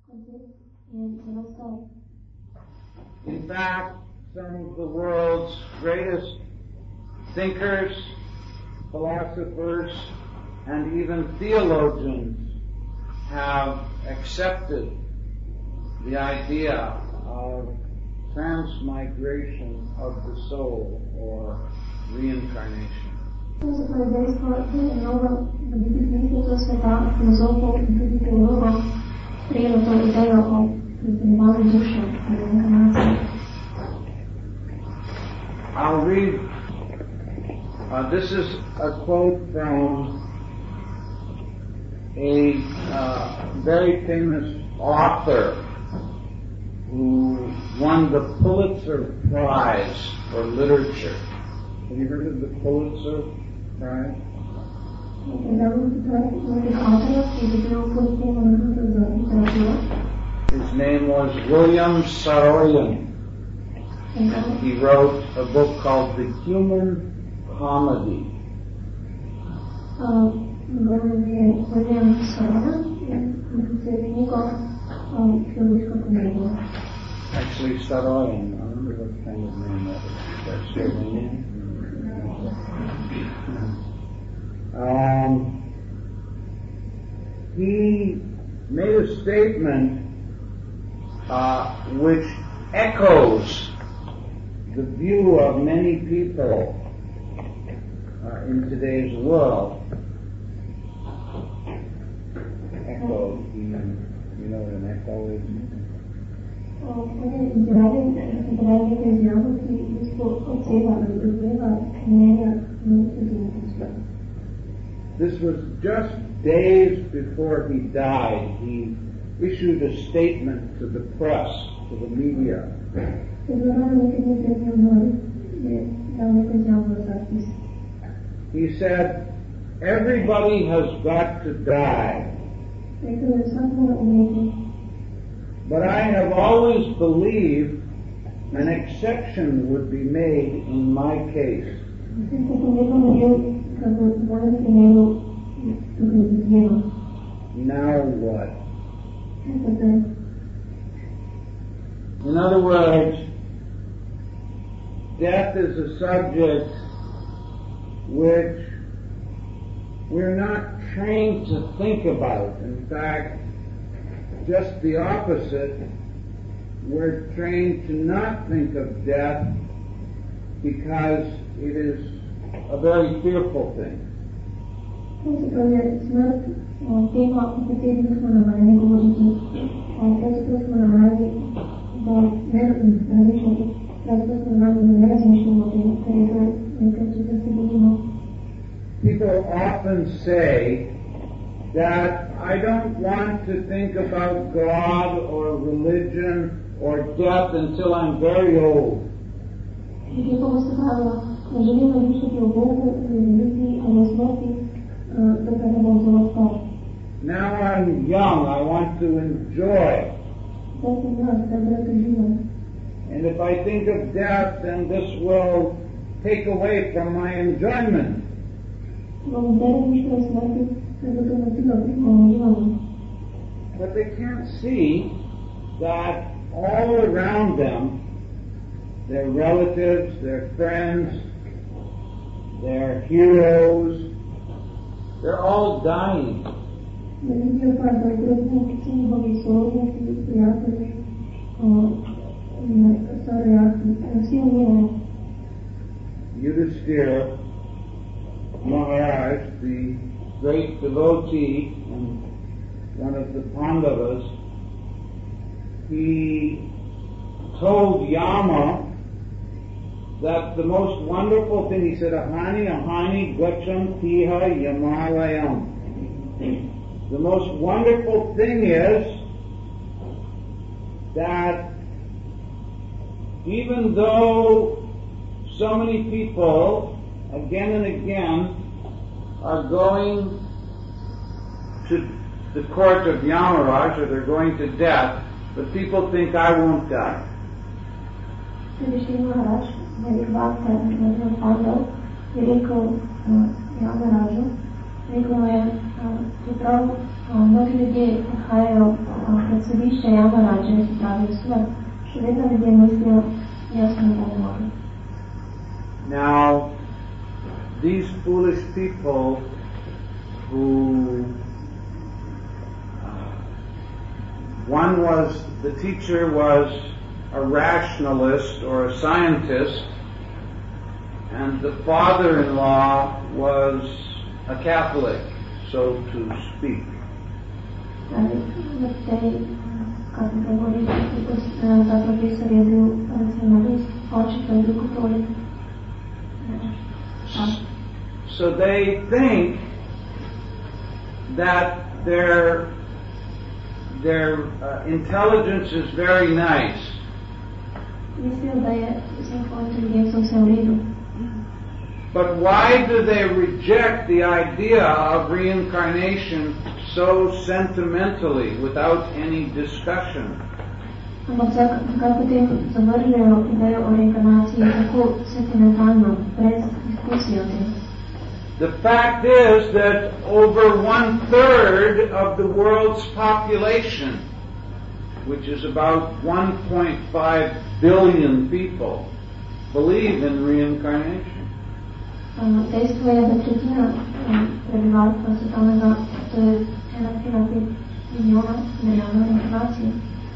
In fact, some of the world's greatest thinkers, philosophers, and even theologians have accepted the idea of transmigration of the soul or reincarnation. I'll read, this is a quote from a very famous author who won the Pulitzer Prize for Literature. Have you heard of the Pulitzer Prize? His name was William Saroyan. And he wrote a book called The Human Comedy. Actually, Saroyan, I wonder what kind of name that is. That's your name? He made a statement which echoes the view of many people in today's world. Echo, you know what an echo is? This was just days before he died. He issued a statement to the press, to the media. He said, "Everybody has got to die. But I have always believed an exception would be made in my case." Now what? In other words, death is a subject which we're not trained to think about. In fact, just the opposite. We're trained to not think of death because it is a very fearful thing. People often say that I don't want to think about God or religion or death until I'm very old. Now I'm young, I want to enjoy. And if I think of death, then this will take away from my enjoyment. But they can't see that all around them, their relatives, their friends, their heroes, they're all dying. Yudhishthira Maharaj, the great devotee and one of the Pandavas, he told Yama that the most wonderful thing, he said, ahani gacham tiha yamalayam. The most wonderful thing is that even though so many people again and again are going to the court of Yamaraj, or they're going to death, but people think I won't die. Zapravo, mnogi ljudje odhajajo pred sodišče Jamarađa in se pravijo stvar. Še vedno ljudje mislijo, jaz ne bom mogli. Now, these foolish people who the teacher was a rationalist or a scientist, and the father-in-law was a Catholic, so to speak. So they think that their intelligence is very nice. But why do they reject the idea of reincarnation so sentimentally, without any discussion? The fact is that over 1/3 of the world's population, which is about 1.5 billion people, believe in reincarnation. Dejstvo je, da tretjina prebivalstva svetovnega, to je 1,5 milijona, verjame v reinkarnacijo.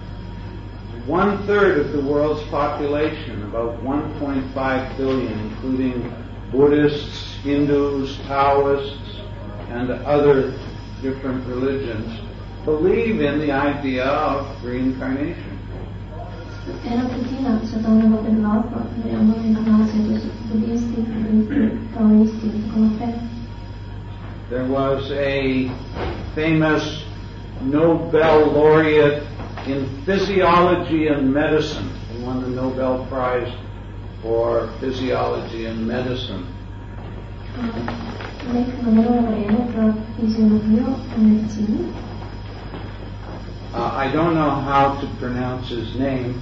1/3 of the world's population, about 1.5 billion, including Buddhists, Hindus, Taoists, and other different religions, believe in the idea of reincarnation. Една третина световного преbivalstva verjame v reinkarnacijo, to so budisti, taoisti in tako naprej. There was a famous Nobel laureate in physiology and medicine. He won the Nobel Prize for physiology and medicine. I don't know how to pronounce his name.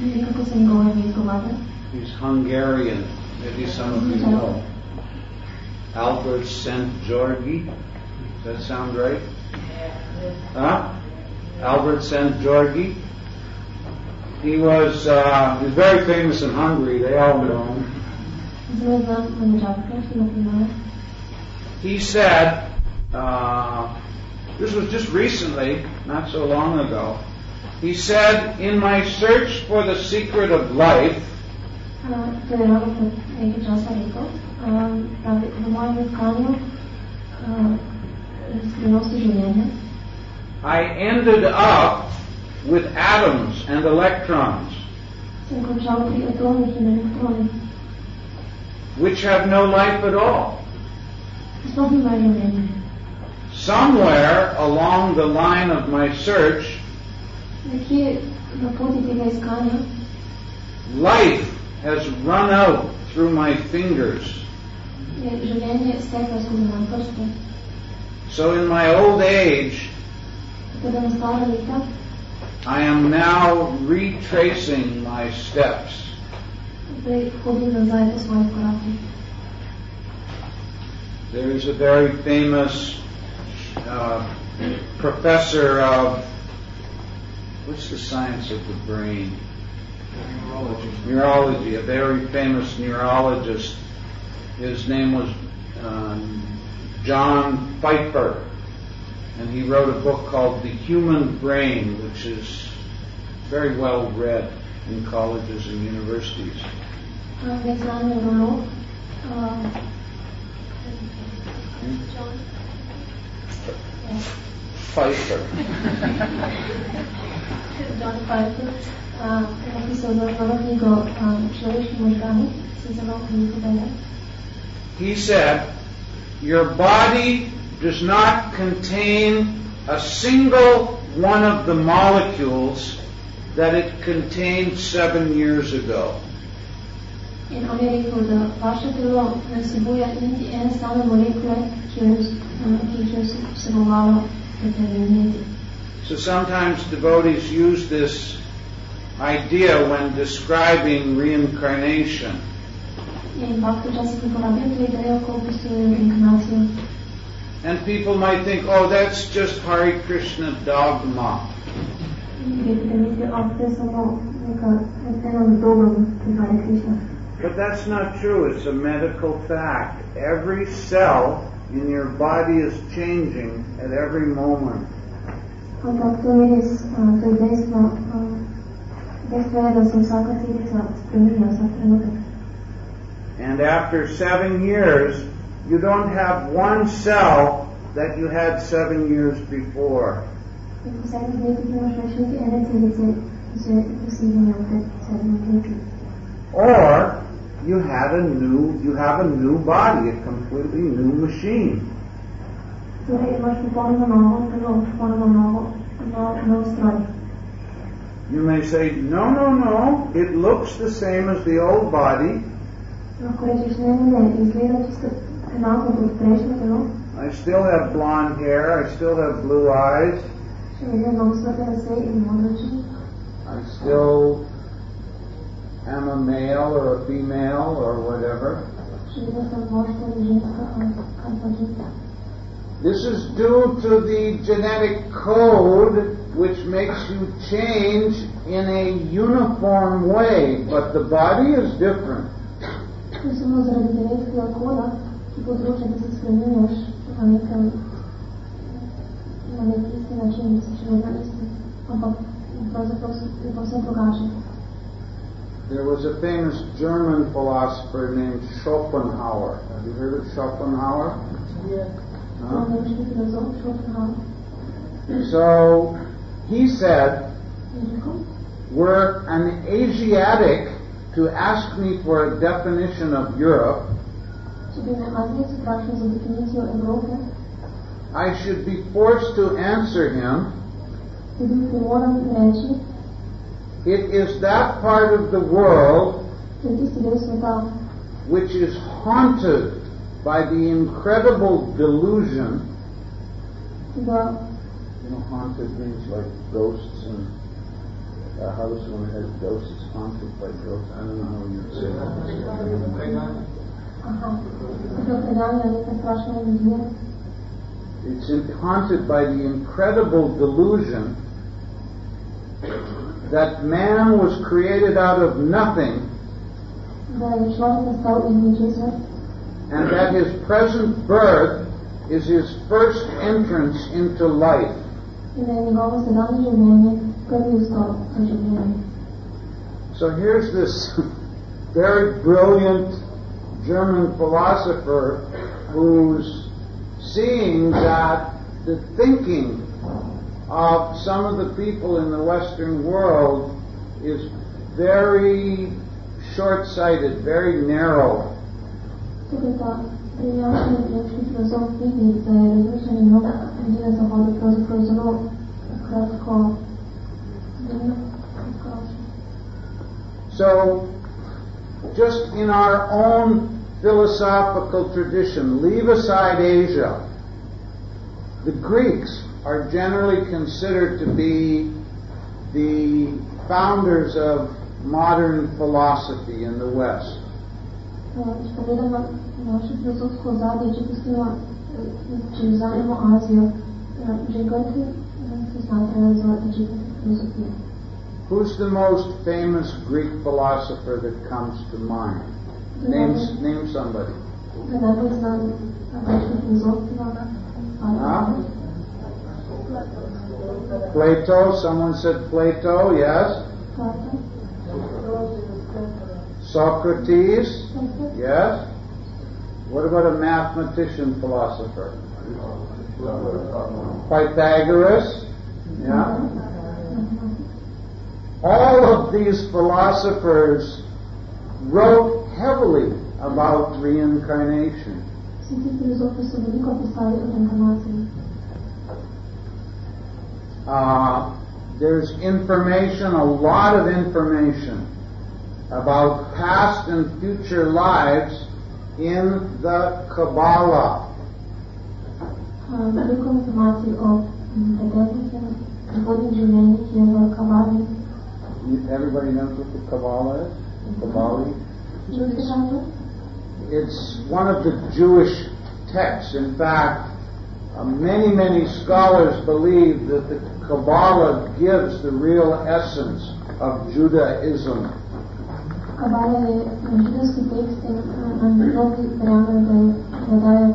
He's Hungarian. Maybe some of you know. Albert Szent-Györgyi. Does that sound right? Huh? Albert Szent-Györgyi. He was very famous in Hungary. They all know him. He said, this was just recently, not so long ago, he said, in my search for the secret of life, I ended up with atoms and electrons, which have no life at all. Somewhere along the line of my search, life has run out through my fingers. So in my old age, I am now retracing my steps. There is a very famous professor of, what's the science of the brain? Neurology, a very famous neurologist. His name was John Pfeiffer, and he wrote a book called The Human Brain, which is very well read in colleges and universities. Pfeiffer. John Pfeiffer napisał nowego Człowiek mózgami, He said, your body does not contain a single one of the molecules that it contained 7 years ago. In on je rekel, da vaše telo ne vsebuje niti ene same molekule, ki jih je vsebovalo pred leti. So sometimes devotees use this idea when describing reincarnation. And people might think, oh, that's just Hare Krishna dogma. But that's not true. It's a medical fact. Every cell in your body is changing at every moment. And after 7 years, you don't have one cell that you had 7 years before. Or you have a new body, a completely new machine. You may say, no, it looks the same as the old body. I still have blonde hair, I still have blue eyes, I still am a male or a female or whatever. This is due to the genetic code which makes you change in a uniform way, but the body is different. There was a famous German philosopher named Schopenhauer. Have you heard of Schopenhauer? Yeah. Huh? So he said, were an Asiatic to ask me for a definition of Europe, I should be forced to answer him, it is that part of the world which is haunted by the incredible delusion. You know, haunted means like ghosts, and a house when it has ghosts is haunted by ghosts. I don't know how you'd say that. It's haunted by the incredible delusion that man was created out of nothing, and that his present birth is his first entrance into life. So here's this very brilliant German philosopher who's seeing that the thinking of some of the people in the Western world is very short-sighted, very narrow. So, just in our own philosophical tradition, leave aside Asia, the Greeks are generally considered to be the founders of modern philosophy in the West. Who's the most famous Greek philosopher that comes to mind? Name somebody. Huh? Plato, someone said Plato, yes. Socrates, yes. What about a mathematician philosopher? Pythagoras, yeah. All of these philosophers wrote heavily about reincarnation. There's information, a lot of information about past and future lives in the Kabbalah. Everybody knows what the Kabbalah is? Kabbalah? It's one of the Jewish texts. In fact, Many scholars believe that the Kabbalah gives the real essence of Judaism. Kabala je židovski tekst i mnogi verjamaju da daje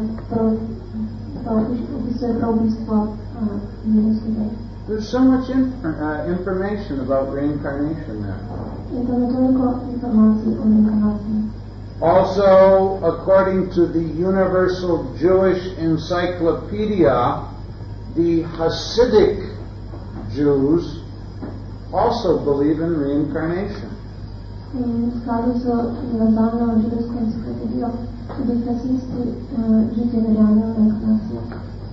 opisuje prav-bistvo židovske vere. There's so much information about reincarnation there. I to je toliko informacij o reinkarnaciji. Also, according to the Universal Jewish Encyclopedia, the Hasidic Jews also believe in reincarnation. V skladu z univerzalno židovsko enciklopedijo tudi hasidisti židje verjamejo v reinkarnacijo.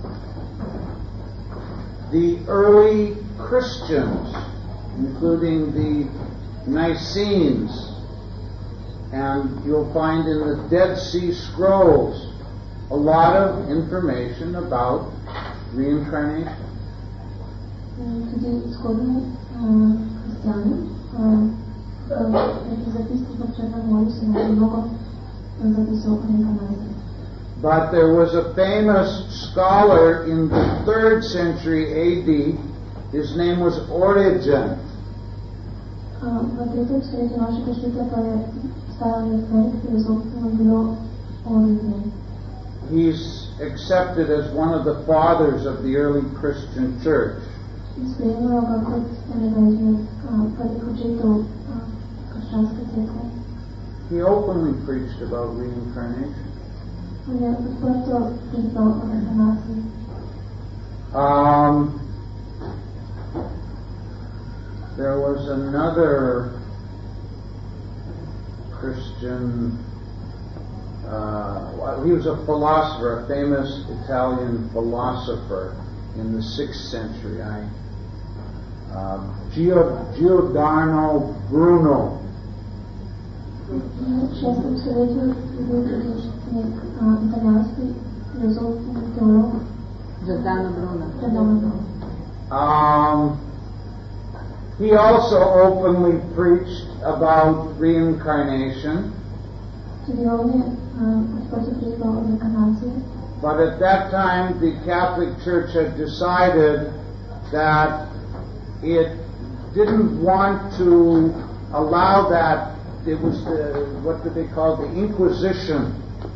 The early Christians, including the Nicenes, and you'll find in the Dead Sea Scrolls a lot of information about reincarnation. Tudi zgodni hriščani, zapiski v Črnem morju se najdemo mnogo zapisov o reinkarnaciji. But there was a famous scholar in the 3rd century AD. His name was Origen. V 3. stoletju našega štetja pa je stajal nek velik filozof, ki je bilo Origen. He's accepted as one of the fathers of the early Christian church. Sprejemajo ga kot enega izmed prvih očetov krščanske cerkve. He openly preached about reincarnation. On je odprto pričal o reinkarnaciji. There was another Christian, he was a philosopher, a famous Italian philosopher in the 6th century. Giordano Bruno. V 6. stoletju je bil tudi nek italijanski filozof in teolog. Giordano Bruno. He also openly preached about reincarnation. Tudi on je odprto pričal o reinkarnaciji. But at that time, the Catholic Church had decided that it didn't want to allow that. It was what did they call the Inquisition?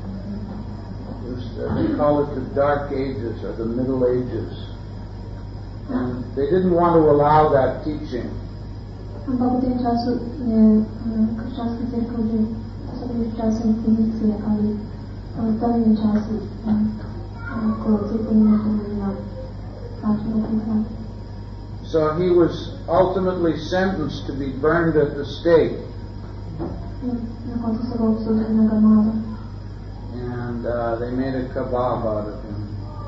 They call it the Dark Ages or the Middle Ages. And they didn't want to allow that teaching. Ampak v tem času je krščanska cerkev že so bili v času inkvizicije ali v prvem času, ko cerkev ni dovolila takšnega pisma. So he was ultimately sentenced to be burned at the stake. Na koncu so ga obsodili na grmado. And they made a kebab out of him.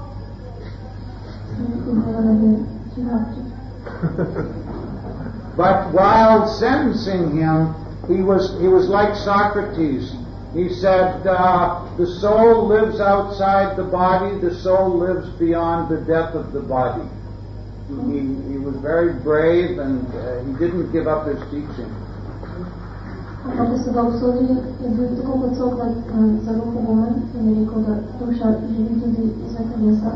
But while sentencing him, he was like Socrates. He said, the soul lives outside the body, the soul lives beyond the death of the body. He was very brave and he didn't give up his teaching. Ampak so ga obsodili, je bil tako kot Sokrat zelo pogumen in je rekel, da duša živi tudi izven telesa.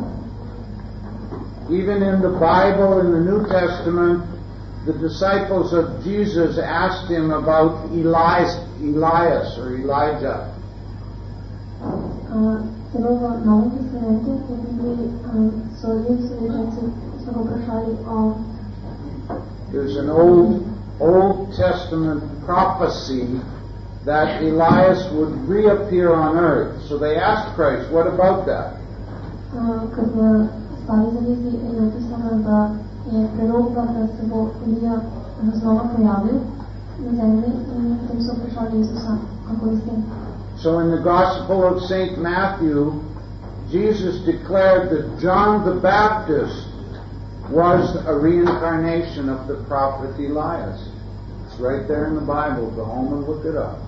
Even in the Bible, in the New Testament, the disciples of Jesus asked him about Elias or Elijah. Celo v Novem testamentu v Bibliji so ljudje učenci so ga vprašali o. There's an Old Testament prophecy that Elias would reappear on earth. So they asked Christ, what about that? Ker v Stari zavezi je napisano, da je prerokba, da se bo Elija znova pojavil na zemlji in potem so vprašali Jezusa, kako je s tem. So in the Gospel of St. Matthew, Jesus declared that John the Baptist was a reincarnation of the prophet Elias. It's right there in the Bible. Go home and look it up.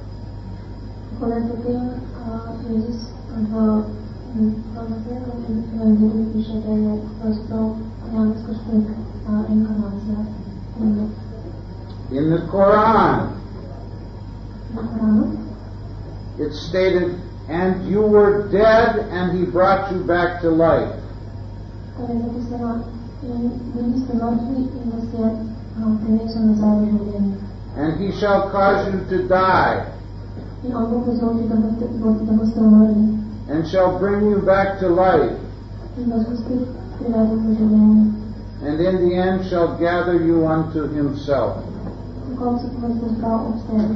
In the Quran, it stated, and you were dead and he brought you back to life. care e zapisana în listă mărtvi în da se prenesă nazad u življenje. And he shall cause you to die, I on bo pozročil, da boste umrli and shall bring you back to life, in vas bo spet privedel v življenje. and in the end shall gather you unto himself. Na koncu pa vas bo zbral ob sebi.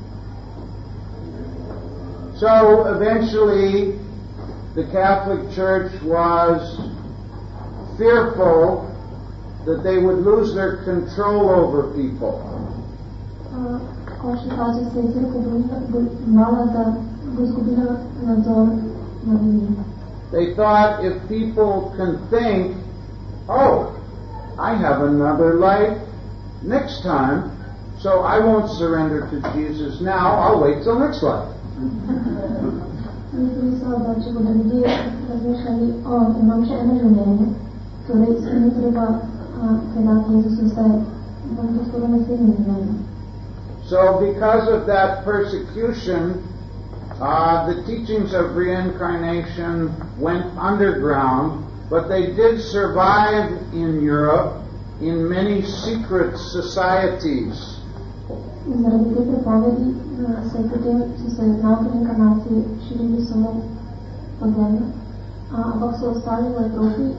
So eventually the Catholic Church was fearful that they would lose their control over people. Končni fazi se je crkva bala, da bo izgubila nadzor nad njimi. They thought if people can think, oh, I have another life next time, so I won't surrender to Jesus now, I'll wait till next life. Mislili so, da če bodo ljudje razmišljali, imam še eno življenje, torej se ni treba predati Jezusu zdaj, bom to storil naslednje življenje. So because of that persecution, the teachings of reincarnation went underground, but they did survive in Europe in many secret societies. Zaradi te prepovedi so se nauke reinkarnacije širili samo podzemno, ampak so ostali v Evropi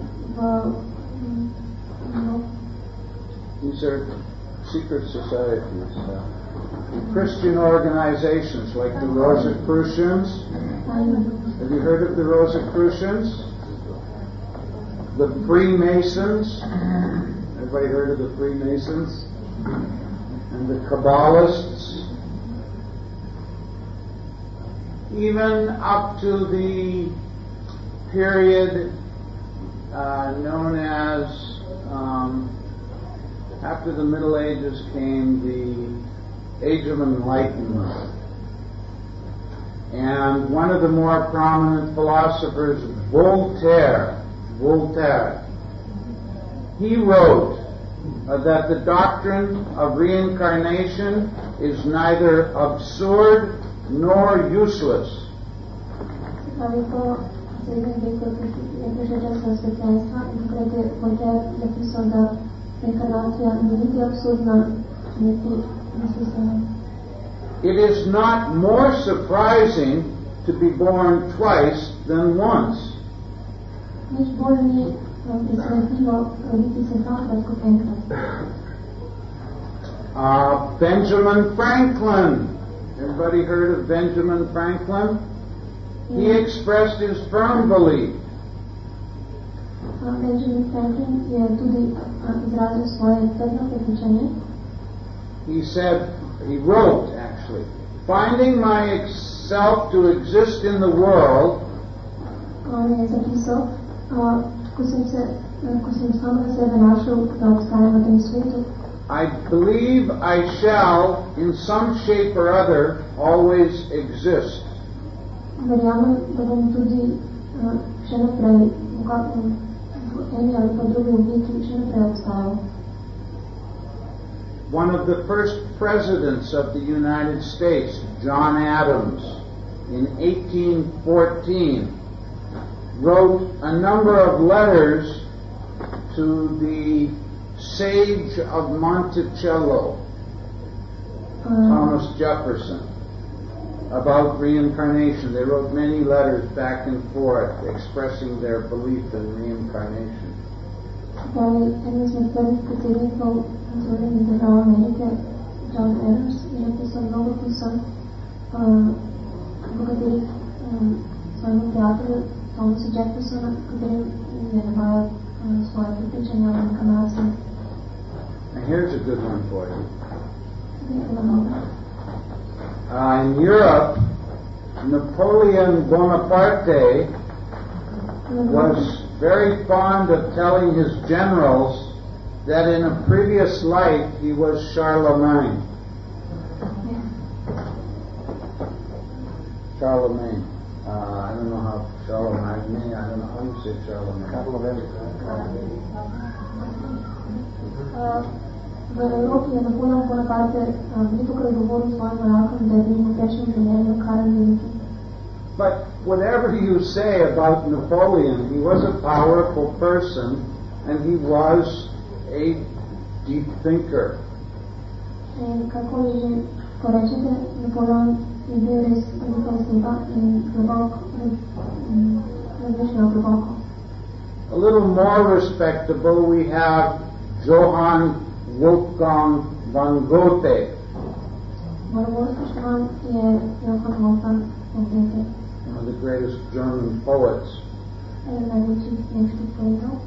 These are secret societies. Christian organizations like the Rosicrucians. Have you heard of the Rosicrucians? The Freemasons. Everybody heard of the Freemasons? And the Kabbalists. Even up to the period known as after the Middle Ages came the Age of Enlightenment. And one of the more prominent philosophers, Voltaire, he wrote that the doctrine of reincarnation is neither absurd nor useless. It is not more surprising to be born twice than once. Benjamin Franklin. Everybody heard of Benjamin Franklin? He expressed his firm belief. Benjamin Franklin je tudi izrazil svoje trdno prepričanje. He said, he wrote actually, finding myself to exist in the world, on je zapisal, ko sem samega sebe našel, da obstajam v tem svetu, I believe I shall, in some shape or other, always exist. Verjamem, da bom tudi še naprej v eni ali pa drugi obliki še naprej obstajal. One of the first presidents of the United States, John Adams, in 1814, wrote a number of letters to the sage of Monticello, Thomas Jefferson, about reincarnation. They wrote many letters back and forth expressing their belief in reincarnation. Eden izmed prvih predsednikov Združenih držav Amerike, John Adams, je napisal mnogo pisem, v katerih svojemu prijatelju Thomasu Jeffersonu, v katerem je navajal svoje prepričanja o reinkarnaciji. And here's a good one for you. In Europe, Napoleon Bonaparte was very fond of telling his generals that in a previous life he was Charlemagne. Charlemagne. I don't know how Charlemagne, I don't know how you say Charlemagne. V Evropi je Napoleon Bonaparte veliko krat govoril svojim vojakom, da je bil v prejšnjem življenju Karel Veliki. But whatever you say about Napoleon, he was a powerful person and he was a deep thinker. Kako li že porečete, Napoleon je bil res velika oseba in razmišljal globoko. A little more respectable, we have Johann Wolfgang von Goethe. Malo bolj spoštovan je Johann Wolfgang von Goethe. One of the greatest German poets. Eden največjih nemških poetov.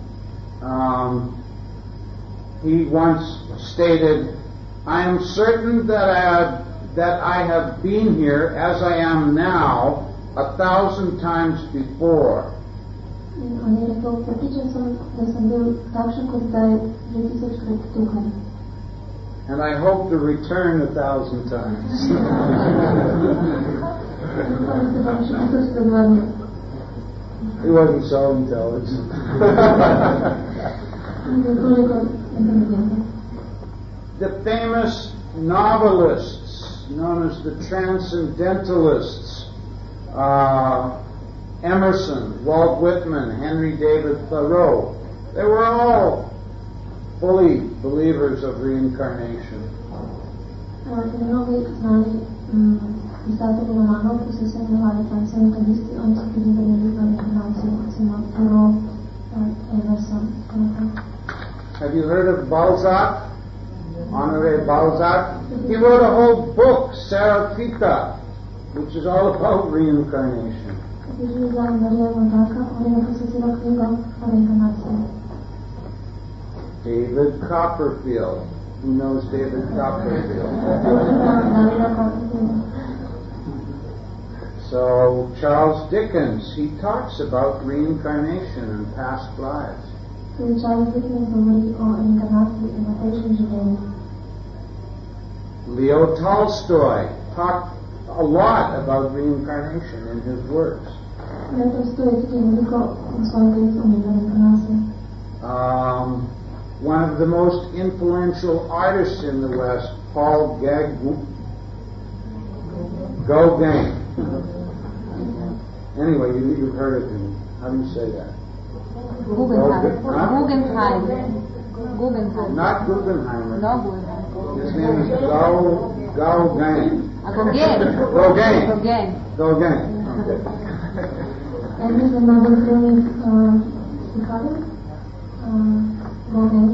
He once stated, I am certain that I have been here as I am now 1,000 times before. On je rekel, prepričan sem, da sem bil takšen kot zdaj že 1000krat tukaj. And I hope to return 1,000 times. He wasn't so intelligent. The famous novelists, known as the Transcendentalists, Emerson, Walt Whitman, Henry David Thoreau, they were all fully believers of reincarnation. Mnogi znani pisatelji romanov, ki so se imenovali transcendentalisti, oni so tudi verjeli v reinkarnacijo, recimo Thoreau, Emerson. Have you heard of Balzac? Honoré Balzac? He wrote a whole book, Seraphita, which is all about reincarnation. David Copperfield. Who knows David Copperfield? So Charles Dickens, he talks about reincarnation and past lives. Leo Tolstoy talked a lot about reincarnation in his works. One of the most influential artists in the West, Paul Gauguin. Anyway, you've heard of him. How do you say that? Guggenheim. Not Guggenheimer. No Guggenheim. His name is Gauguin. Gauguin. Gauguin. Okay. And there's another famous scholar, Gauguin.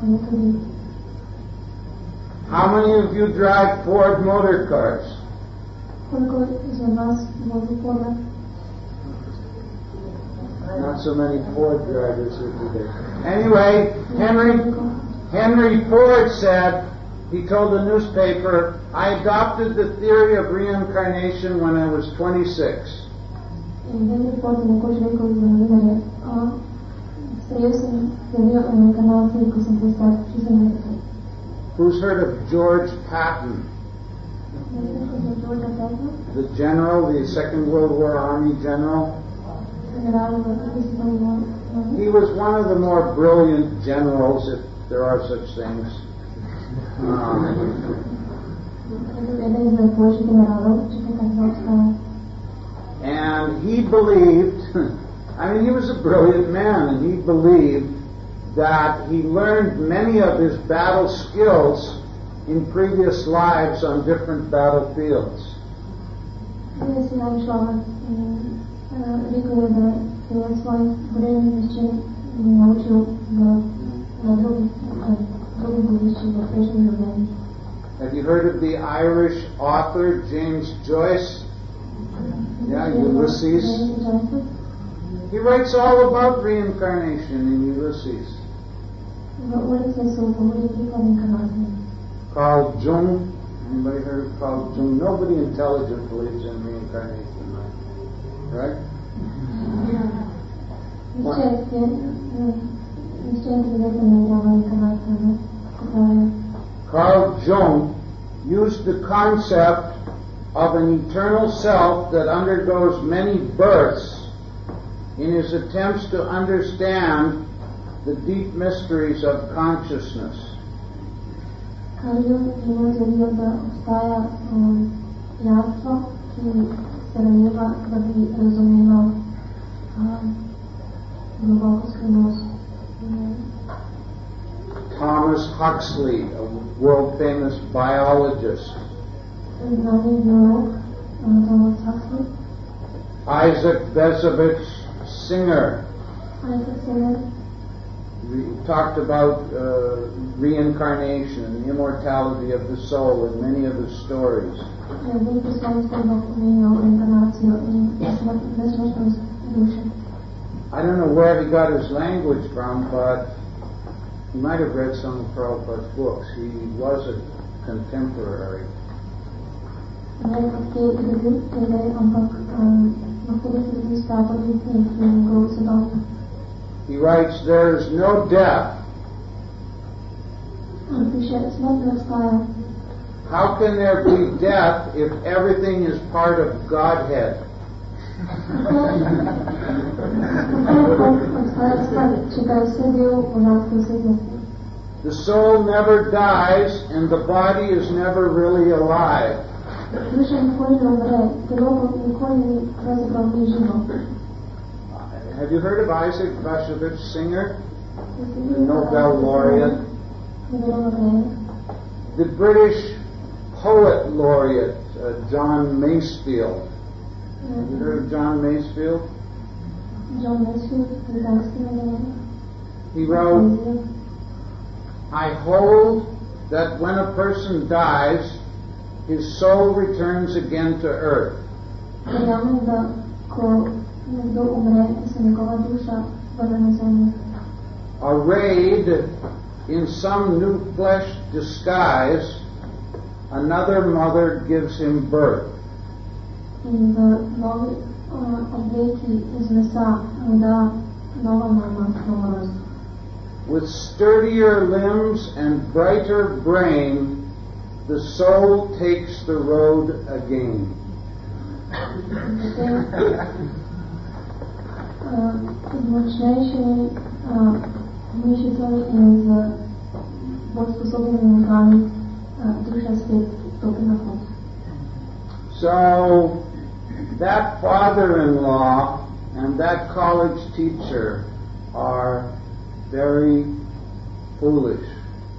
How many of you drive Ford motor cars? Not so many Ford drivers here today. Anyway, Henry Ford said, he told the newspaper, I adopted the theory of reincarnation when I was 26. Who's heard of George Patton? The general, the Second World War Army general? He was one of the more brilliant generals, if there are such things. And he believed, he was a brilliant man, and he believed that he learned many of his battle skills in previous lives on different battlefields. Have you heard of the Irish author James Joyce? Yeah, Ulysses. He writes all about reincarnation in Ulysses. Carl Jung. Anybody heard of Carl Jung? Nobody intelligent believes in reincarnation, right? Carl Jung used the concept of an eternal self that undergoes many births in his attempts to understand the deep mysteries of consciousness. Sarajeva, da bi razumela globoko skrivnost. Thomas Huxley, a world-famous biologist. Znani biolog Thomas Huxley. Isaac Bashevis Singer. Isaac Singer. We talked about reincarnation and the immortality of the soul in many of his stories. I don't know where he got his language from, but he might have read some of Prabhupada's books. He was a contemporary. He writes, "There is no death. How can there be death if everything is part of Godhead?" The soul never dies and the body is never really alive. Have you heard of Isaac Bashevis Singer, the Nobel laureate? The British poet laureate, John Masefield. Have you heard of John Masefield? He wrote, "I hold that when a person dies, his soul returns again to earth. Arrayed in some new flesh disguise, another mother gives him birth. With sturdier limbs and brighter brain, the soul takes the road again." So that father-in-law and that college teacher are very foolish.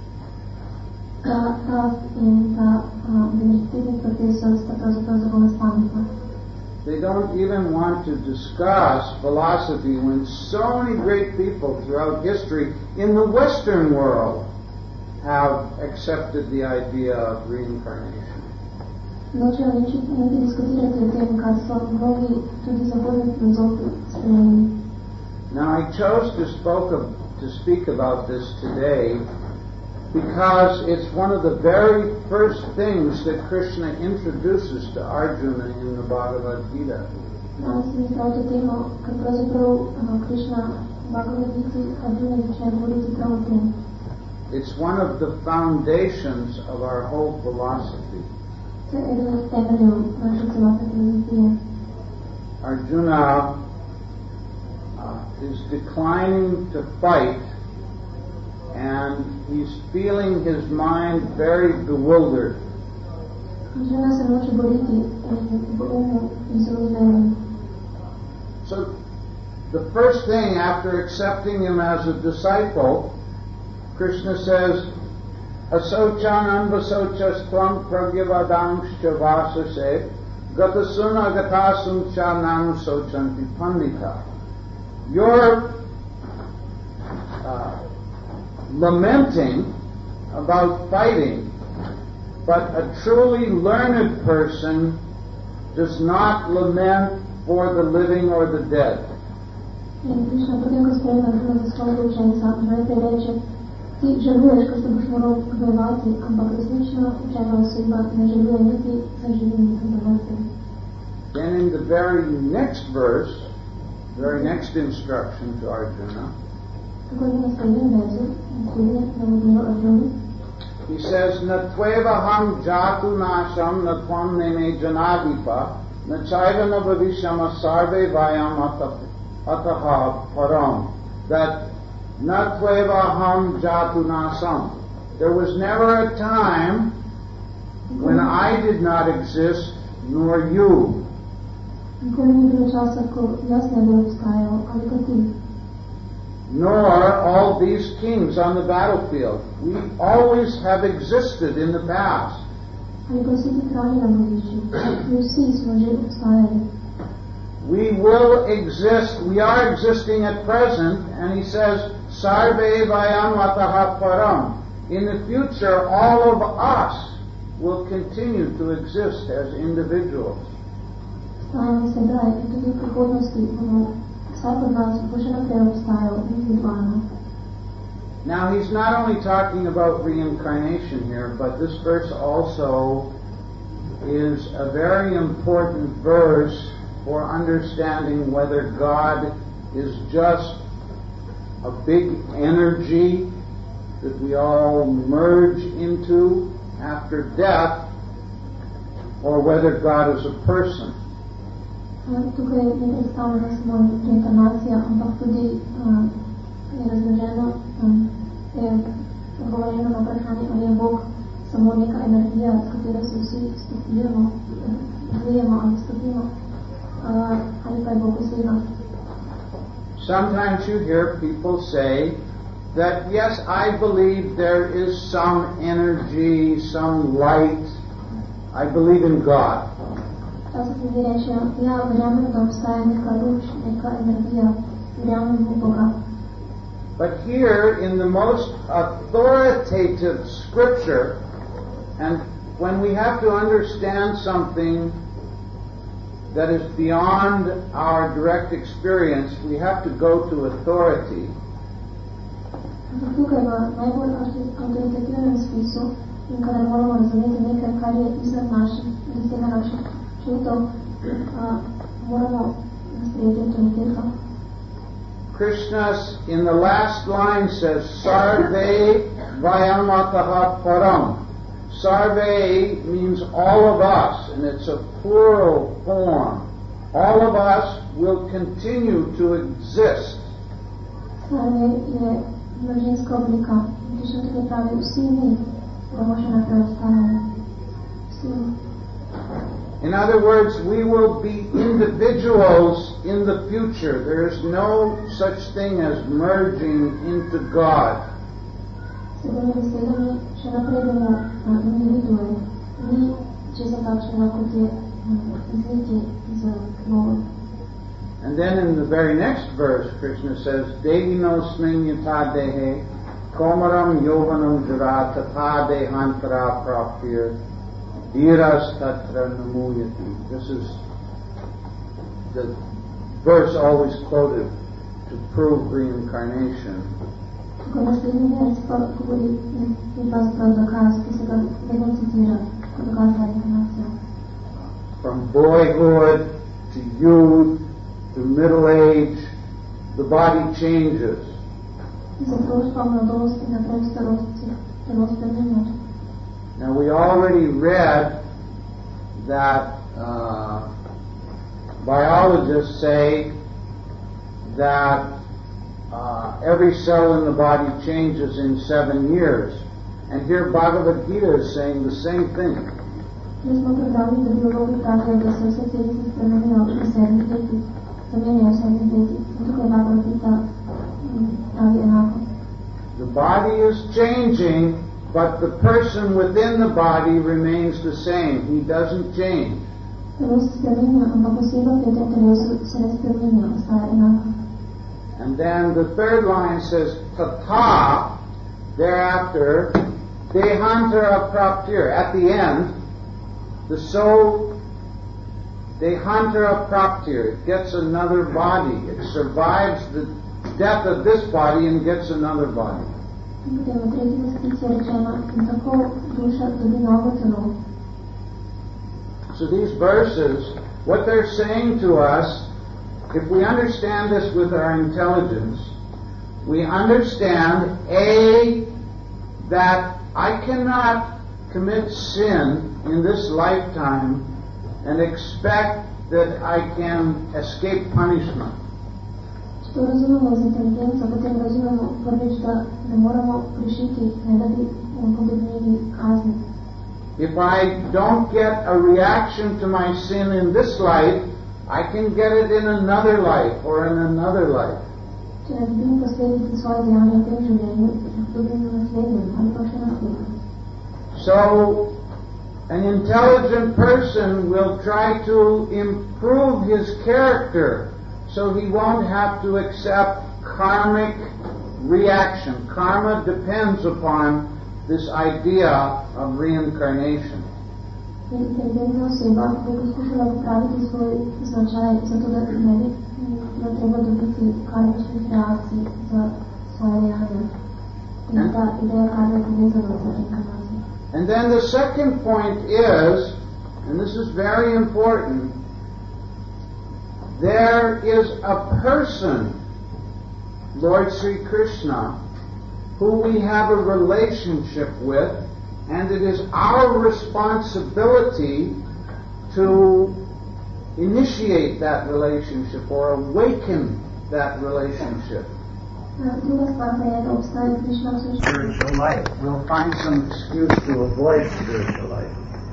They don't even want to discuss philosophy when so many great people throughout history in the Western world have accepted the idea of reincarnation. Now I chose to speak about this today because it's one of the very first things that Krishna introduces to Arjuna in the Bhagavad Gita. It's one of the foundations of our whole philosophy. Arjuna is declining to fight, and he's feeling his mind very bewildered. So the first thing after accepting him as a disciple, Krishna says, "Asochan anvasochas tvam pragyavadangscha vasase gatasuna gatasum cha nam sochanti pandita." You're lamenting about fighting, but a truly learned person does not lament for the living or the dead. Then in the very next verse, very next instruction to Arjuna, he says, "Na tveva ham jatu nasham na tvam neme janadipa na chaiva na bhavishama sarve vayam ataha param." That na tveva ham jatu nasham. There was never a time when I did not exist, nor you. Никога не било часа ако јас не бил обстајал, али ка ти. Nor all these kings on the battlefield. We always have existed in the past. Али ка сите крали на бодију, ние си сме же обстајали. We will exist, we are existing at present, and he says, Sarve vayam vataha param. In the future, all of us will continue to exist as individuals. Ставаме сега и туди в приходности, но всяко от нас може напред обстајал индивидуално. Now he's not only talking about reincarnation here, but this verse also is a very important verse for understanding whether God is just a big energy that we all merge into after death, or whether God is a person. Тук не представена само реинкарнация, ампак туди е разложено, е отговорено на прашање, али е Бог само нека енергија од катера се уси стопијано, влијемо, али стопимо, али па е Бог усилно. Sometimes you hear people say that, yes, I believe there is some energy, some light. I believe in God. Часот ми рече, ја верувам да обстае нека луч, нека енергија, верувам во Бога. But here, in the most authoritative scripture, and when we have to understand something that is beyond our direct experience, we have to go to authority. Тук е најбољ авторитетивен список, и каде морамо разумети некој кај е изнад наши, или сега наши чуто, морамо воспријати авторитета. Krishna, in the last line, says, Sarve vayamataha param. Sarve means all of us, and it's a plural form. All of us will continue to exist. Sarve je množinska oblika, když to pravi vsi mi, da može naprej ostane. In other words, we will be individuals in the future. There is no such thing as merging into God. And then in the very next verse, Krishna says, Devino sminyata dehe, komaram yovanam jara tatha dehantara praptir, dhiras tatra namuyati. This is the verse always quoted to prove reincarnation. From boyhood to youth to middle age, the body changes. Now we already read that biologists say that every cell in the body changes in 7 years. And here Bhagavad Gita is saying the same thing. The body is changing, but the person within the body remains the same. He doesn't change. And then the third line says, Tatha, thereafter, Dehantara Praptir. At the end, the soul, Dehantara Praptir, it gets another body. It survives the death of this body and gets another body. So these verses, what they're saying to us, if we understand this with our intelligence, we understand, A, that I cannot commit sin in this lifetime and expect that I can escape punishment. If I don't get a reaction to my sin in this life, I can get it in another life or in another life. So, an intelligent person will try to improve his character so he won't have to accept karmic reaction. Karma depends upon this idea of reincarnation. Inteligentna oseba bo poskušala popraviti svoj značaj, zato da ne bi da treba dobiti karmičnih reakcij za svoje dejanja. In ta ideja karme je povezana z reinkarnacijo. And then the second point is, and this is very important, there is a person, Lord Sri Krishna, who we have a relationship with, and it is our responsibility to initiate that relationship or awaken that relationship. Spiritual life. We'll find some excuse to avoid spiritual life.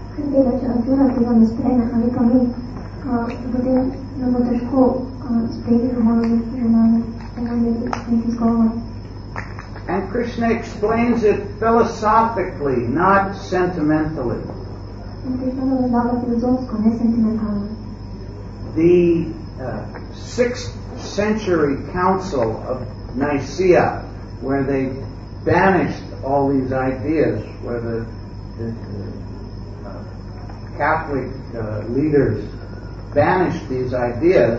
And Krishna explains it philosophically, not sentimentally. The 6th century Council of Nicaea, where they banished all these ideas, where the Catholic leaders banished these ideas,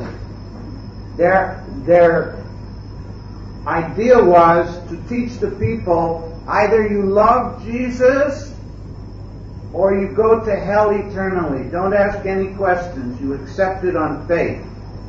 their idea was to teach the people either you love Jesus or you go to hell eternally. Don't ask any questions. You accept it on faith.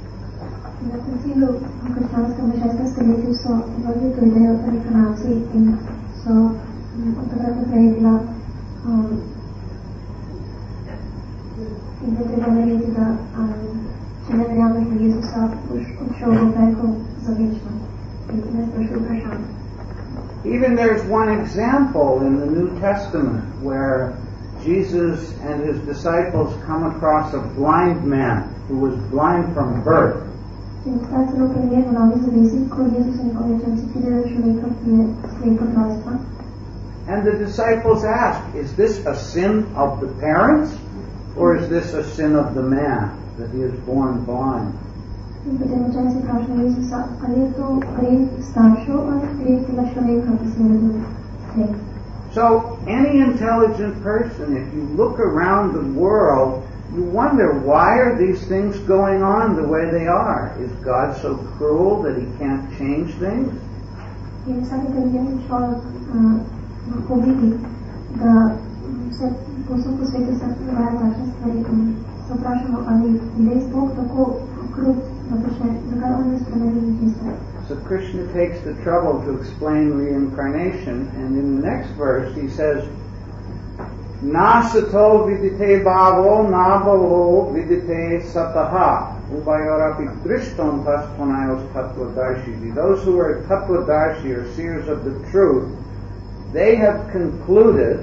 Even there's one example in the New Testament where Jesus and his disciples come across a blind man who was blind from birth. And the disciples ask, is this a sin of the parents or is this a sin of the man that he is born blind? So any intelligent person, if you look around the world, you wonder, why are these things going on the way they are? Is God so cruel that he can't change things? So Krishna takes the trouble to explain reincarnation, and in the next verse he says, Na sato vidite bhavo, na bhavo vidite sataha, ubayorapi drishton taspanayos tattvadarshi. Those who are tattvadarshi, or seers of the truth, they have concluded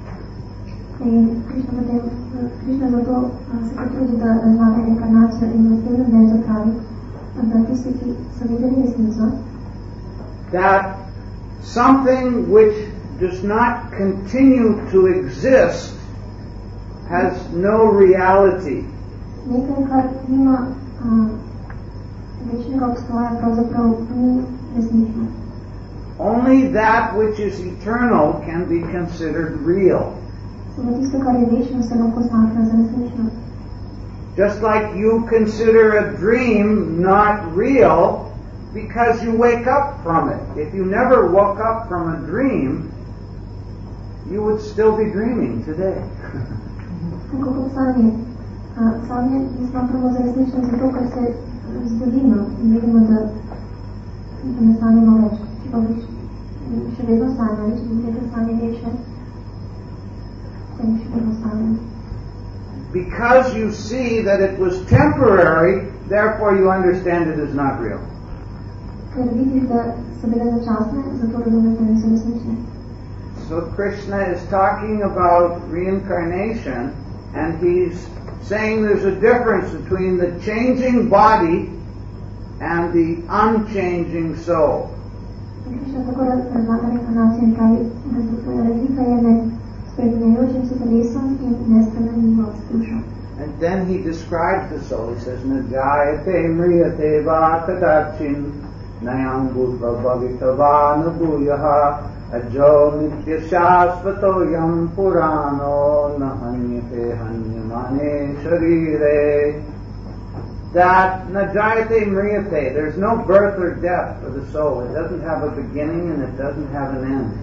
that something which does not continue to exist has no reality. Only that which is eternal can be considered real. Just like you consider a dream not real because you wake up from it. If you never woke up from a dream, you would still be dreaming today. Because you see that it was temporary, therefore you understand it is not real. So Krishna is talking about reincarnation, and he's saying there's a difference between the changing body and the unchanging soul. And then he describes the soul. He says, Najayate mriyate va kadachin nayam bhutva bhavitava nabhuyaha ajo nitya shasvato yam purano nahanyate hanyamane sharire. That Najayate mriyate, there's no birth or death for the soul. It doesn't have a beginning and it doesn't have an end.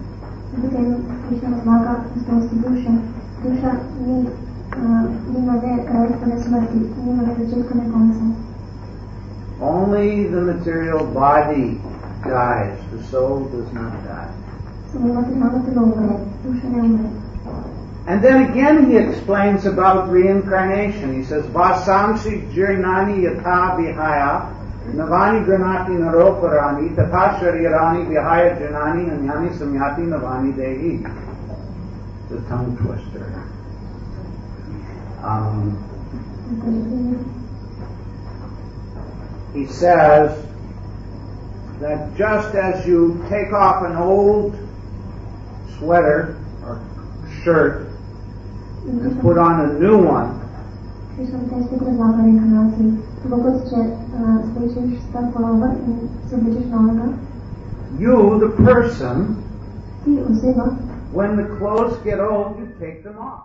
Only the material body dies. The soul does not die. And then again he explains about reincarnation. He says, Vasamsi jirnani yatha vihaya navani granati naroparani tatha sharirani vihaya jirnani anyani samyati navani dehi. The tongue twister. He says that just as you take off an old sweater or shirt and put on a new one, you, the person, when the clothes get old, you take them off.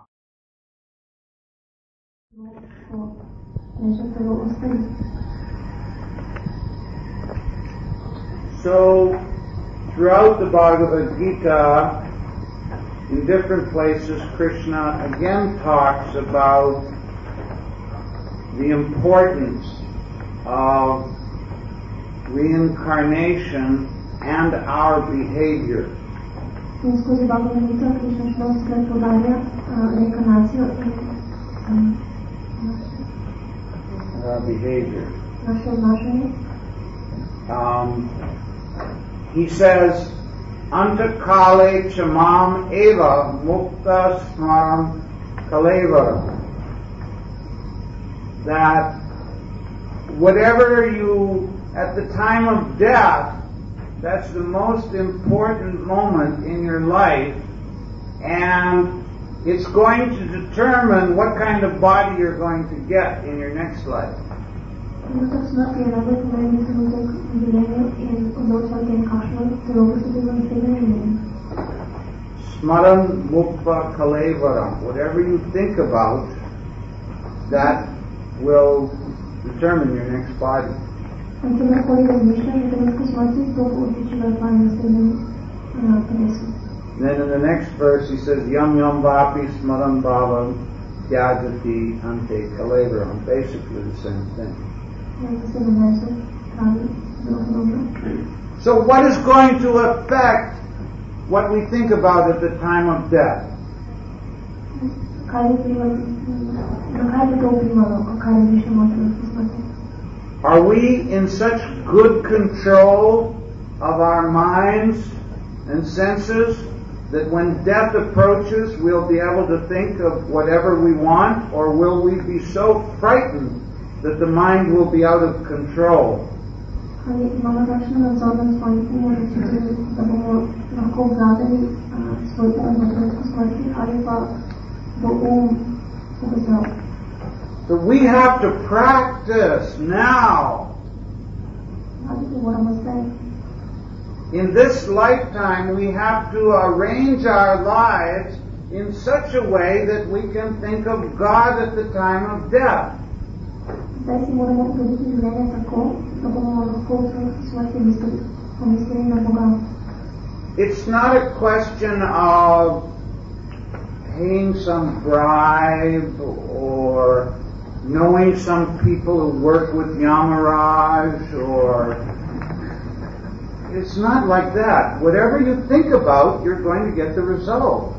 So, throughout the Bhagavad Gita, in different places, Krishna again talks about the importance of reincarnation and our behavior. Our behavior. He says, Anta kale chamam eva mukta smaram kalevara. That whatever you, at the time of death, that's the most important moment in your life, and it's going to determine what kind of body you're going to get in your next life. Smaran mukva kalevara. Whatever you think about, that will determine your next body. Then in the next verse he says, Yam yam vapi smaran bhavam tyajati ante kalevaram. Basically the same thing. So what is going to affect what we think about at the time of death? Are we in such good control of our minds and senses that when death approaches we'll be able to think of whatever we want, or will we be so frightened that the mind will be out of control? So we have to practice now. In this lifetime, we have to arrange our lives in such a way that we can think of God at the time of death. It's not a question of paying some bribe or knowing some people who work with Yamaraj, or it's not like that. Whatever you think about, you're going to get the result.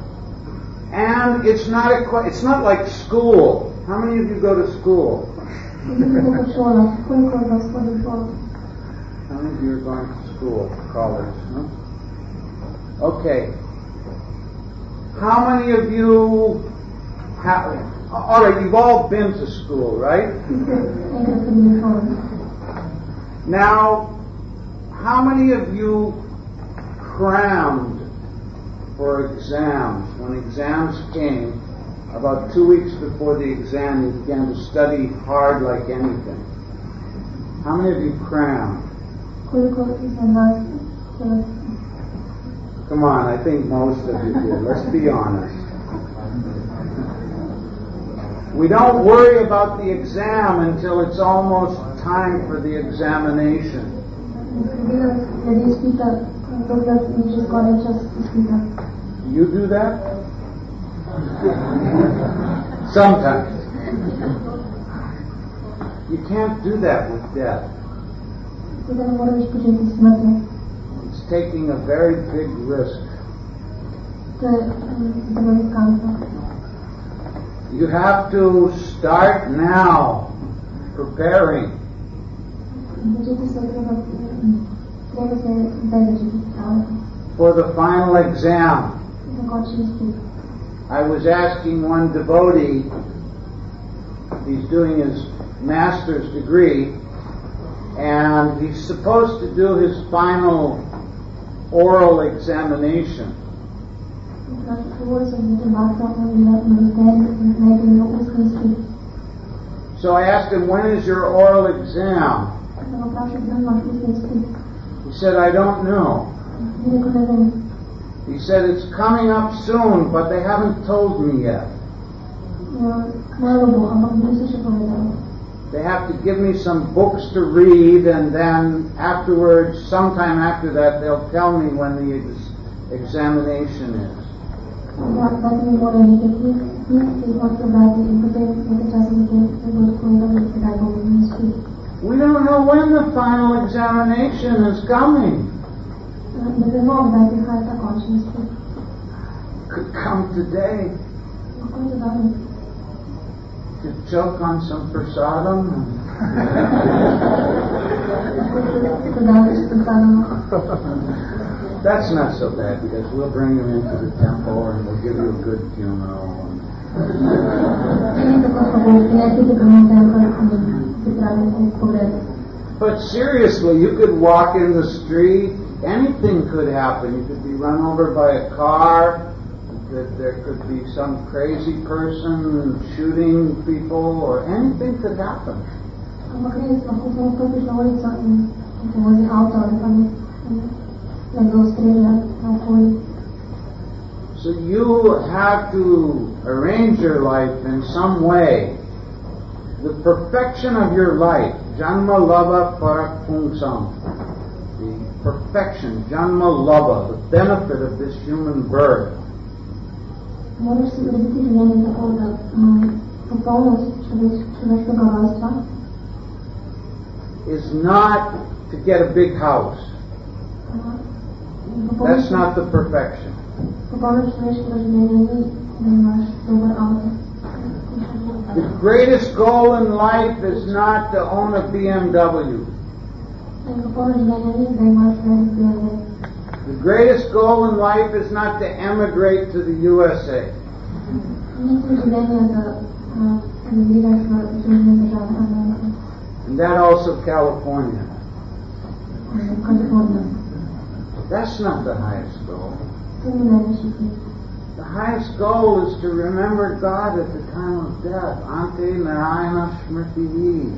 And it's not like school. How many of you go to school? How many of you are going to school, college? No? Okay. How many of you have... All right, you've all been to school, right? Now, how many of you crammed for exams? When exams came, about 2 weeks before the exam, you began to study hard like anything. How many of you crammed? Come on, I think most of you did. Let's be honest. We don't worry about the exam until it's almost time for the examination. You do that? Sometimes. You can't do that with death. It's taking a very big risk. You have to start now preparing. For the final exam. I was asking one devotee, he's doing his master's degree, and he's supposed to do his final oral examination. So I asked him, when is your oral exam? He said, I don't know. He said, it's coming up soon, but they haven't told me yet. They have to give me some books to read, and then afterwards, sometime after that, they'll tell me when the examination is. We don't know when the final examination is coming. Could come today. To choke on some prasadam. That's not so bad, because we'll bring him into the temple and we'll give you a good funeral. But seriously, you could walk in the street, anything could happen. You could be run over by a car, there could be some crazy person shooting people, or anything could happen. So you have to arrange your life in some way. The perfection of your life, Janma Lava Parakpungsam, the perfection, Janma Lava, the benefit of this human birth, is not to get a big house. That's not the perfection. The greatest goal in life is not to own a BMW. The greatest goal in life is not to emigrate to the USA. And that also California. That's not the highest goal. The highest goal is to remember God at the time of death. Ante Narayana Smriti.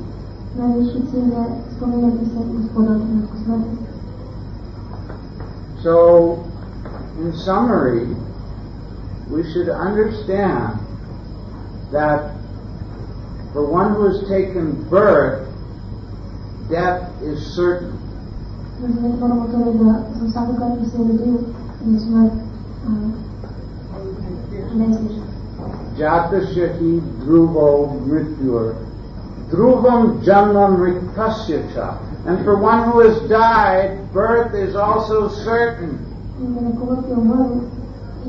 So, in summary, we should understand that for one who has taken birth, death is certain. Jatasya hi dhruvo mrityur dhruvam janmam mritasya cha. And for one who has died, birth is also certain.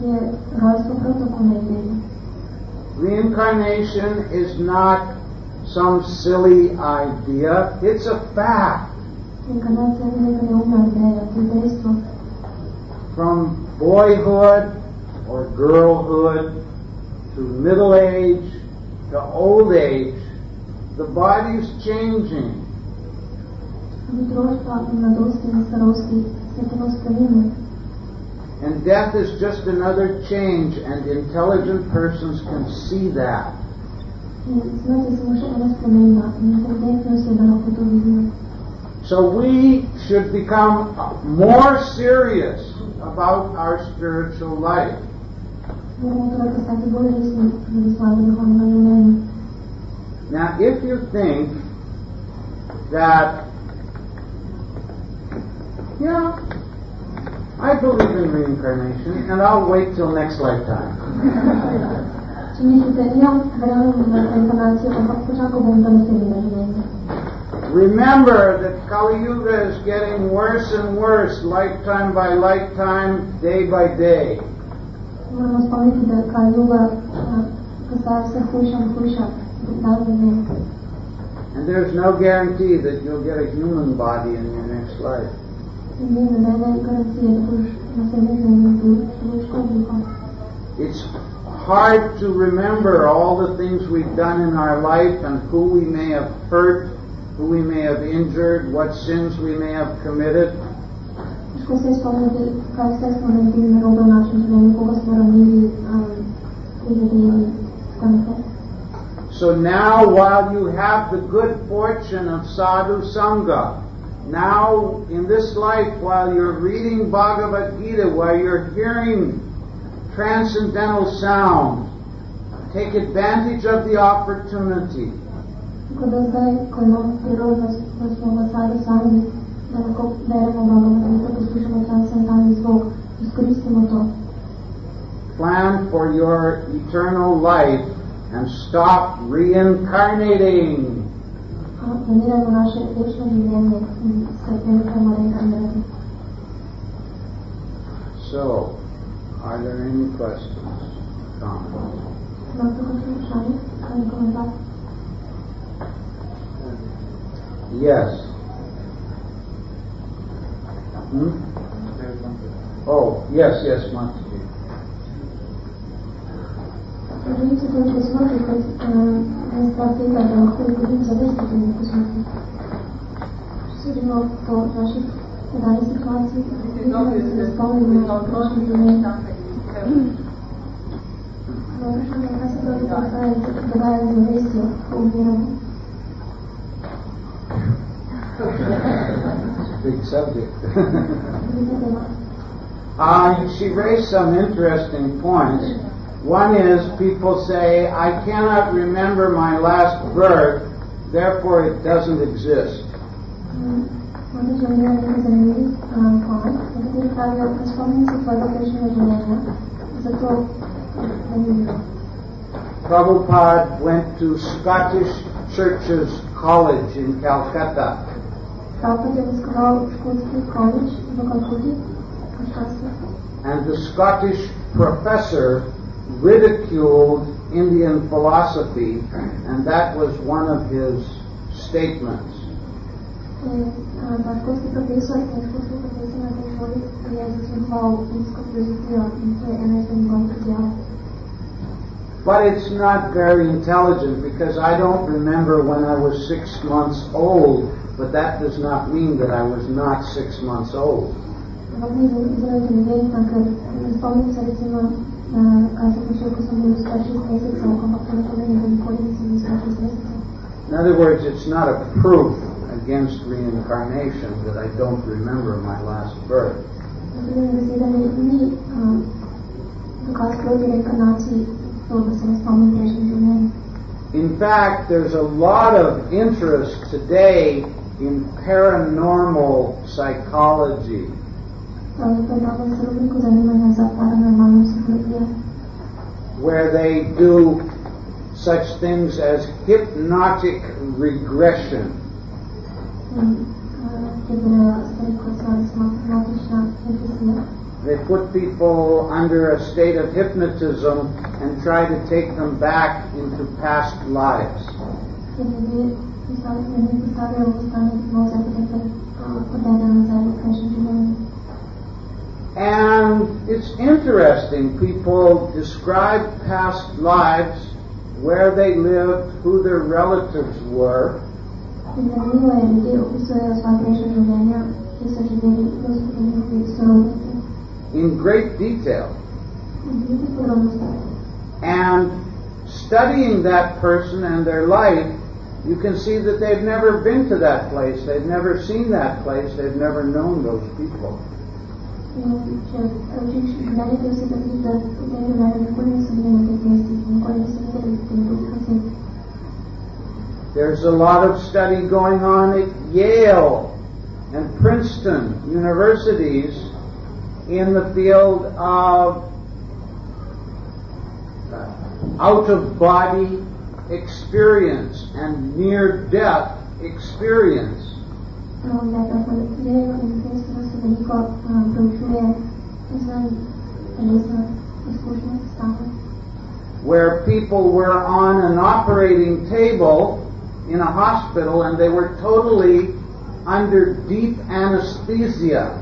Reincarnation is not some silly idea. It's a fact. Reîncarnația nu e neumă ideea, e destru. From boyhood or girlhood to middle age to old age, the body's changing. Від росту, младості, старості, світимо сповільно. And death is just another change, and intelligent persons can see that. І смерть само ще една спомена, і інтелігентно се да напото видимо. So we should become more serious about our spiritual life. Now, if you think that, yeah, I believe in reincarnation, and I'll wait till next lifetime. Remember that Kali Yuga is getting worse and worse, lifetime by lifetime, day by day. And there's no guarantee that you'll get a human body in your next life. It's hard to remember all the things we've done in our life and who we may have hurt, who we may have injured, what sins we may have committed. So now, while you have the good fortune of sadhu sangha, now in this life, while you're reading Bhagavad Gita, while you're hearing transcendental sound, take advantage of the opportunity. Plan for your eternal life and stop reincarnating. So, are there any questions? Comments? Yes. Oh, yes, Mataji. Big subject. She raised some interesting points. One is people say, I cannot remember my last birth, therefore it doesn't exist. Prabhupada went to Scottish Churches College in Calcutta. And the Scottish professor ridiculed Indian philosophy, and that was one of his statements. But it's not very intelligent, because I don't remember when I was 6 months old, but that does not mean that I was not 6 months old. In other words, it's not a proof against reincarnation that I don't remember my last birth. In fact, there's a lot of interest today in paranormal psychology. Where they do such things as hypnotic regression. They put people under a state of hypnotism and try to take them back into past lives. And it's interesting, people describe past lives, where they lived, who their relatives were. In great detail. And studying that person and their life, you can see that they've never been to that place, they've never seen that place, they've never known those people. There's a lot of study going on at Yale and Princeton universities in the field of out-of-body experience and near-death experience. Where people were on an operating table in a hospital and they were totally under deep anesthesia.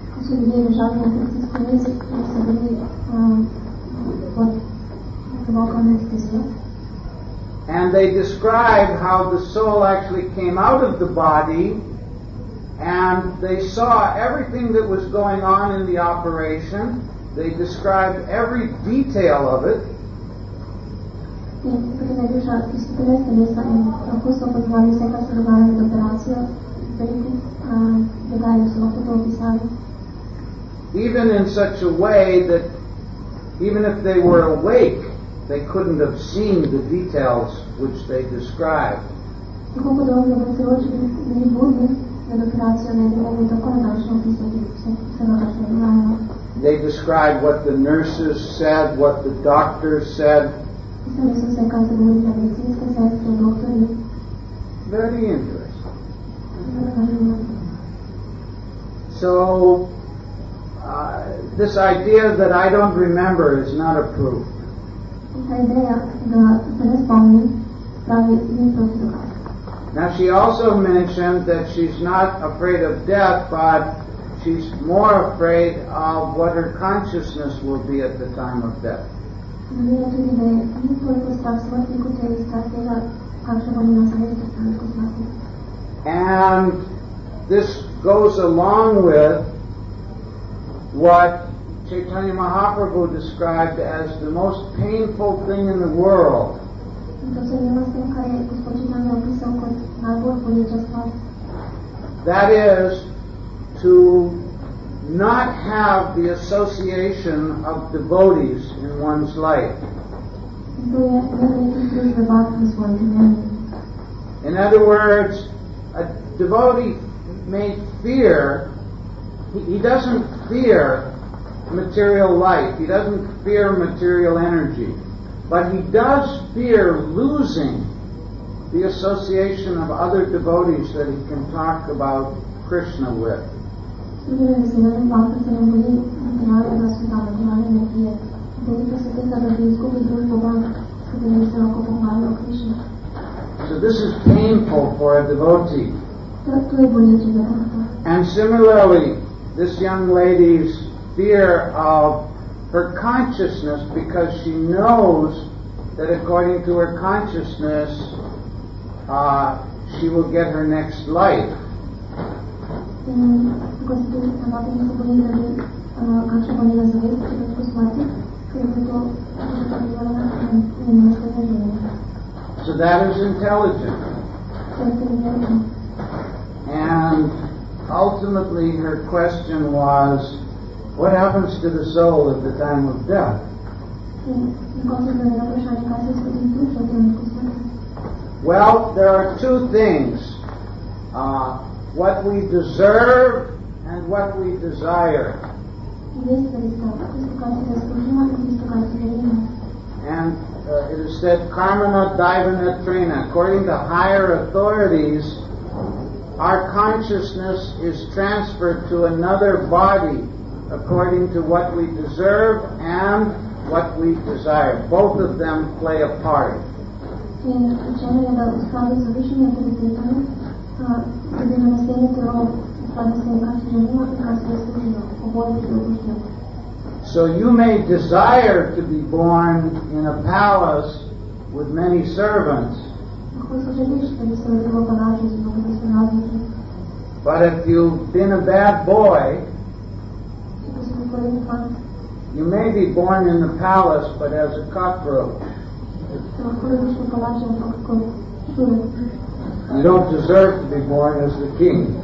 And they describe how the soul actually came out of the body and they saw everything that was going on in the operation. They described every detail of it. Even in such a way that even if they were awake, they couldn't have seen the details which they described. They described what the nurses said, what the doctors said. Very interesting. So, this idea that I don't remember is not approved. Now she also mentioned that she's not afraid of death, but she's more afraid of what her consciousness will be at the time of death. And this goes along with what Chaitanya Mahaprabhu described as the most painful thing in the world. That is to not have the association of devotees in one's life. In other words, a devotee may fear, he doesn't fear material life, he doesn't fear material energy, but he does fear losing the association of other devotees that he can talk about Krishna with. So this is painful for a devotee. And similarly, this young lady's fear of her consciousness, because she knows that according to her consciousness, she will get her next life. So that is intelligent. And ultimately her question was, what happens to the soul at the time of death? Well, there are two things. What we deserve and what we desire. And it is said, karmana daivana trena. According to higher authorities, our consciousness is transferred to another body according to what we deserve and what we desire. Both of them play a part. In učenje da v skladu z višjimi autoritetami, tudi na naslednje telo v skladu s tem, kar si želimo in kar si služimo, oboje bi bilo. So you may desire to be born in a palace with many servants, but if you've been a bad boy, you may be born in the palace but as a cockroach. You don't deserve to be born as the king.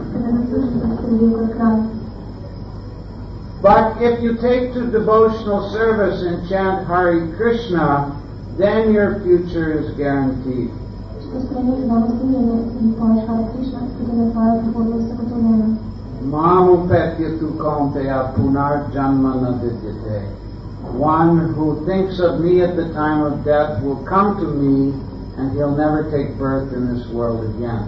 But if you take to devotional service and chant Hare Krishna, then your future is guaranteed. Mamupetyatu kaunteya punar janma na vidyate. One who thinks of me at the time of death will come to me, and he'll never take birth in this world again.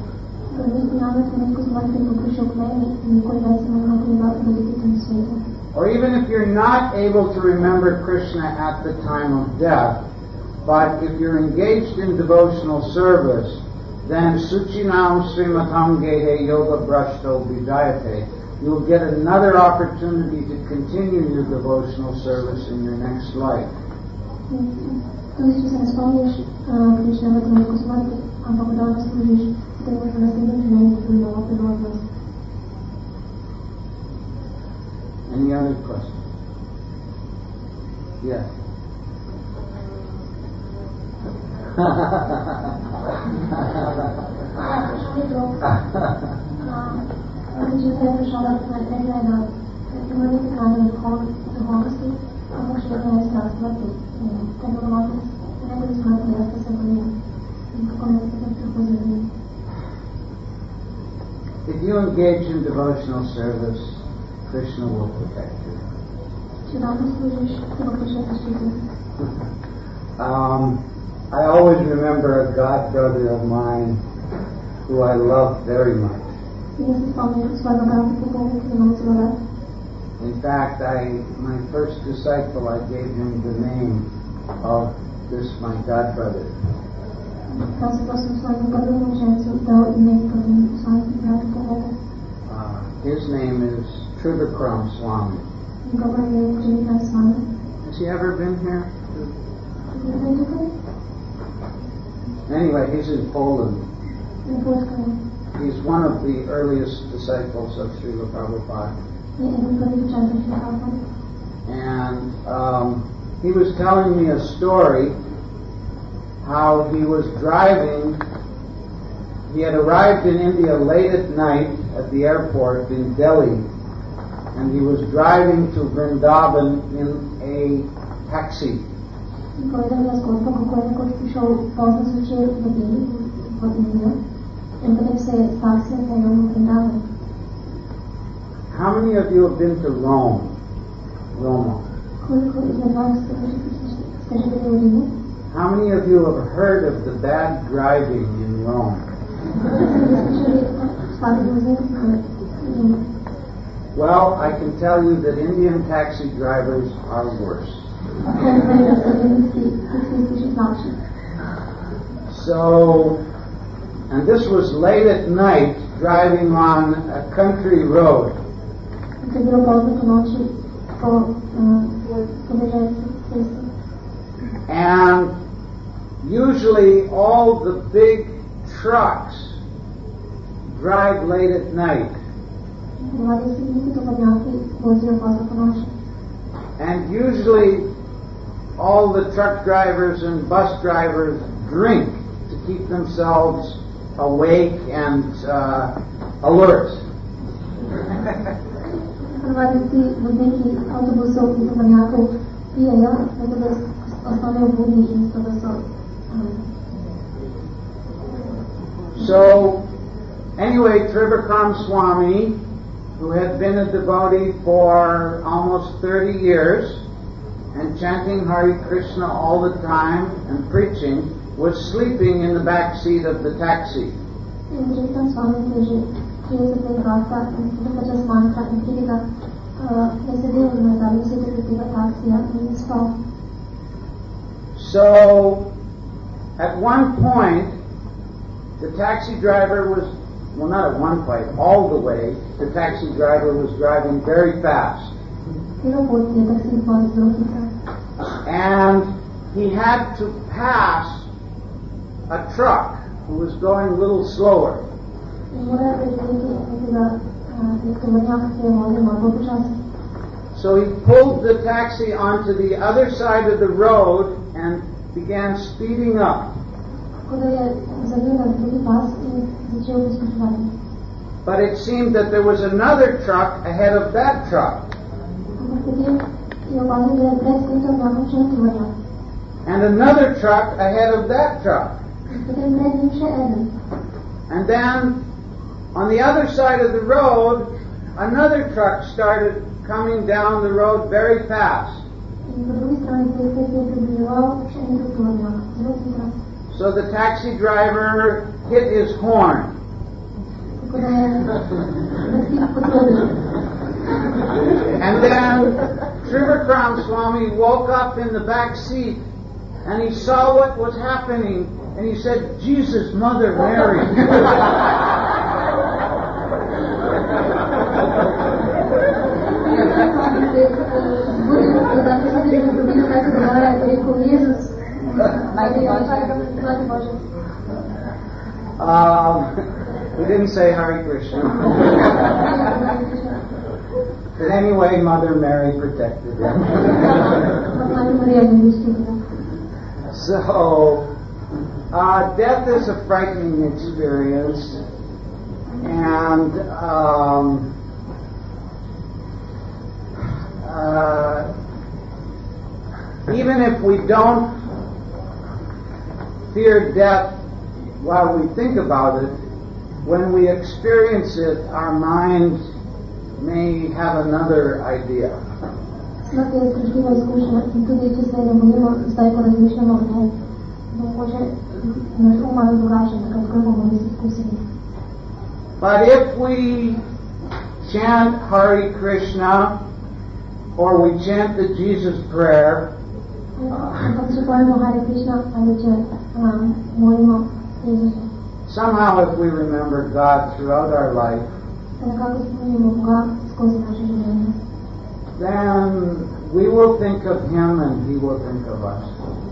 Or even if you're not able to remember Krishna at the time of death, but if you're engaged in devotional service, then Suchinam Srimatam Gehe Yoga Brashto Vijayate. You'll get another opportunity to continue your devotional service in your next life. Any other questions? Yes. If you engage in devotional service, Krishna will protect you. I always remember a godbrother of mine who I loved very much. In fact, my first disciple, I gave him the name of this my godbrother. His name is Trivikram Swami. Has he ever been here? Anyway, he's in Poland. He's one of the earliest disciples of Srila Prabhupada. And he was telling me a story how he was driving. He had arrived in India late at night at the airport in Delhi, and he was driving to Vrindavan in a taxi. How many of you have been to Rome? How many of you have heard of the bad driving in Rome? Well, I can tell you that Indian taxi drivers are worse. So, and this was late at night, driving on a country road. And usually all the big trucks drive late at night. And usually all the truck drivers and bus drivers drink to keep themselves awake and alert. So, anyway, Trivikram Swami, who had been a devotee for almost 30 years and chanting Hare Krishna all the time and preaching, was sleeping in the back seat of the taxi. So, At one point, the taxi driver was, well, not at one point, all the way, the taxi driver was driving very fast. And he had to pass a truck who was going a little slower. So he pulled the taxi onto the other side of the road and began speeding up. But it seemed that there was another truck ahead of that truck. And another truck ahead of that truck. And then, on the other side of the road, another truck started coming down the road very fast. So the taxi driver hit his horn. And then Trivakram Swami woke up in the back seat and he saw what was happening and he said, "Jesus, Mother Mary." We didn't say Hare Krishna. But anyway, Mother Mary protected him. So, death is a frightening experience, and even if we don't fear death while we think about it, when we experience it, our minds may have another idea. But if we chant Hare Krishna or we chant the Jesus prayer, somehow if we remember God throughout our life, then we will think of Him and He will think of us.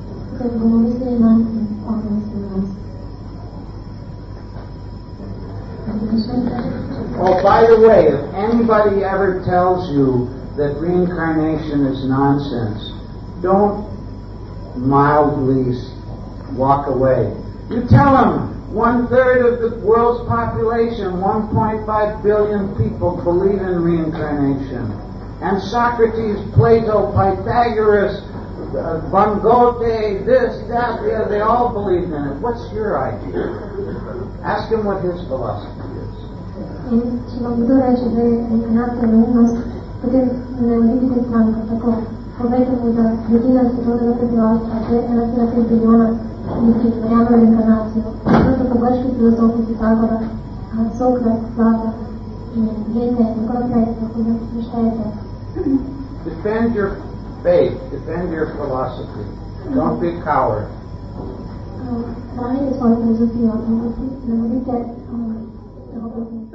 Oh, by the way, if anybody ever tells you that reincarnation is nonsense, don't mildly walk away. You tell them 1/3 of the world's population, 1.5 billion people, believe in reincarnation. And Socrates, Plato, Pythagoras, Van Gogh, this, that, the other, they all believed in it. What's your idea? Ask him what his philosophy is. Defend your faith, defend your philosophy. Don't be a coward. Ранее с вами